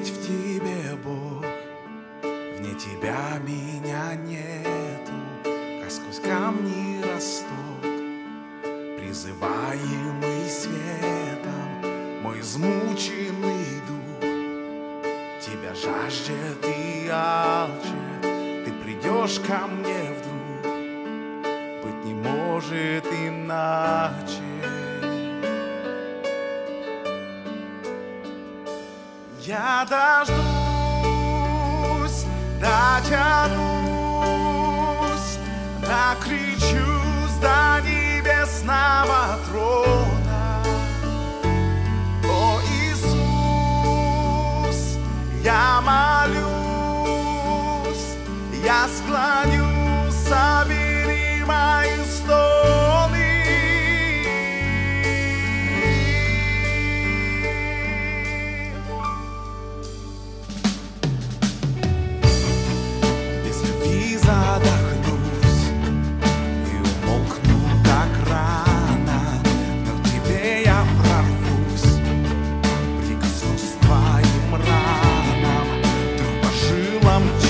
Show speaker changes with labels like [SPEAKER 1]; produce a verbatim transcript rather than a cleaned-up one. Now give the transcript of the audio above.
[SPEAKER 1] быть в тебе, Бог. Вне тебя меня нету, как сквозь камни росток, призываемый светом, мой измученный дух. Тебя жаждет и алчит, ты придешь ко мне вдруг, быть не может иначе. Я дождусь, дотянусь, докричусь до небесного трона. О, Иисус, я молюсь, я склонюсь, собери мои стоны. Задохнусь и умолкну так рано, но к тебе я прорвусь, прикоснусь к твоим ранам, ты по жилам.